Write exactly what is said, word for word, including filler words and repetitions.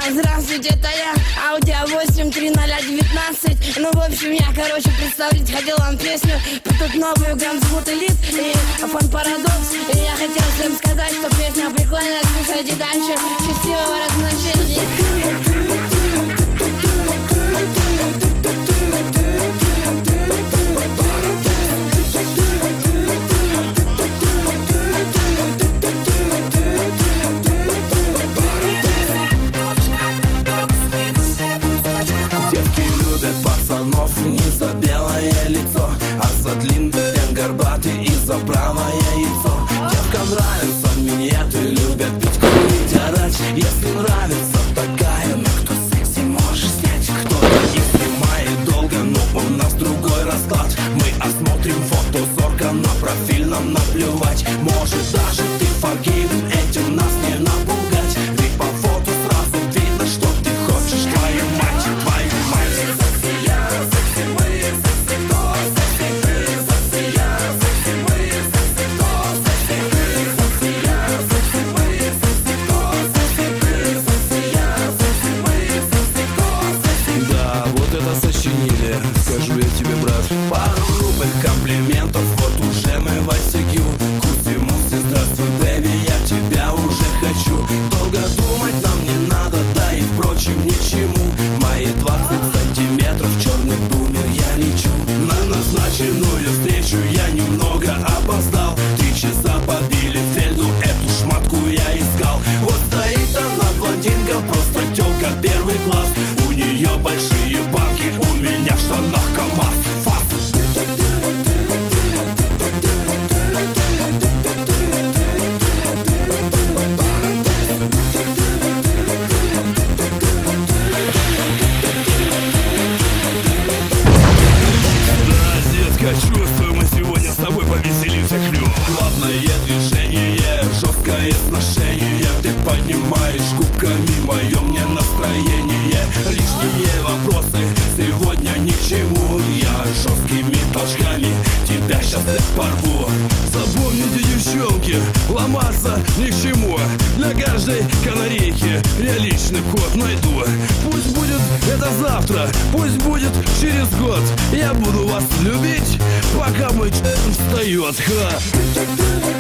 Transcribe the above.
Здравствуйте, это я, Audi а восемь три ноль девятнадцать. Ну, в общем, я, короче, представить хотел вам песню про тут новую грамм зовут Элит и фон Парадокс. И я хотел всем сказать, что песня прикольная, слушайте дальше. Счастливого размножения. Не за белое лицо, а за длинный член горбатый и за правое яйцо. Девкам нравятся минеты, любят пить, курить, орать. Если нравится такая, ну кто секси можешь снять. Кто-то их снимает долго, но у нас другой расклад. Мы осмотрим фото зорко, на профиль нам наплевать. Может даже ты forgiven, этим нас не напугать. Ведь по фото сразу видно, что ты хочешь, твою мать, твою мать. Скажу я тебе, брат, пару грубых комплиментов, вот уже мы в ICQ. Куси-муси, здравствуй, бэби, я тебя уже хочу. Долго думать нам не надо, да и впрочем ничему. Мои двадцать сантиметров, черный бумер, я лечу. На назначенную встречу я немного опоздал. Три часа побили фельду, эту шматку я искал. Вот стоит она, блондинка, просто тёлка первый класс. У нее большие банки, у меня в штанах КамАЗ. Фас. Да, детка, чувствую, мы сегодня с тобой повеселимся, клёво. Главное движение, жесткое сношение. Ты поднимаешь кубками мое мне настроение. Лишние вопросы сегодня ни к чему. Я жесткими толчками тебя сейчас порву. Запомните, девчонки, ломаться ни к чему. Для каждой канарейки я личный код найду. Пусть будет это завтра, пусть будет через год. Я буду вас любить, пока мой член встает. Ха.